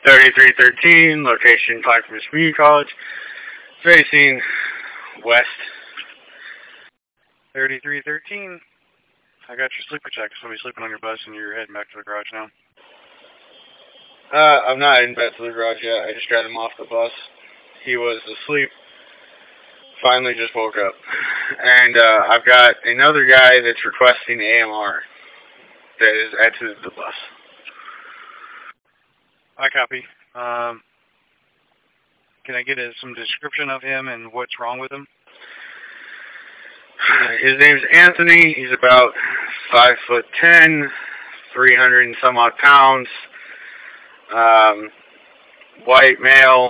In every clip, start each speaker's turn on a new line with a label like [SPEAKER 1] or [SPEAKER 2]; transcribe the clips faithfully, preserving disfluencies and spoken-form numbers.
[SPEAKER 1] thirty-three thirteen, location Clackamas Community College, facing west.
[SPEAKER 2] thirty-three thirteen, I got your sleeper check. Somebody's sleeping on your bus and you're heading back to the garage now.
[SPEAKER 1] Uh, I'm not in bed to the garage yet. I just got him off the bus. He was asleep. Finally just woke up. And uh, I've got another guy that's requesting A M R that is exited the bus.
[SPEAKER 2] I copy. Um, can I get a, some description of him and what's wrong with him?
[SPEAKER 1] His name's Anthony. He's about five foot ten, three hundred and some odd pounds. Um, white male.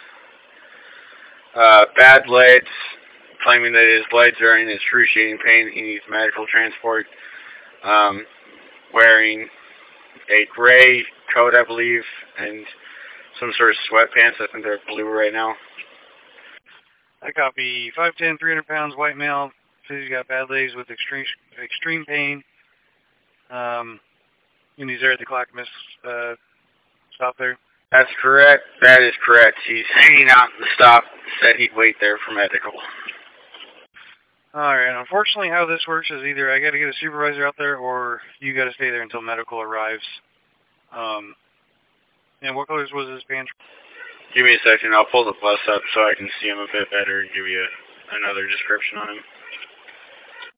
[SPEAKER 1] Uh, bad legs. Claiming that his legs are in excruciating pain. He needs medical transport. Um, wearing a gray coat, I believe, and some sort of sweatpants. I think they're blue right now.
[SPEAKER 2] I copy. five ten, three hundred pounds, white male. Says he's got bad legs with extreme extreme pain. Um, and he's there at the Clackamas uh, stop there.
[SPEAKER 1] That's correct. That is correct. He's hanging out in the stop. Said he'd wait there for medical.
[SPEAKER 2] All right. Unfortunately, how this works is either I got to get a supervisor out there, or you got to stay there until medical arrives. Um, and what colors was this band?
[SPEAKER 1] Give me a second. I'll pull the bus up so I can see him a bit better and give you another description on him.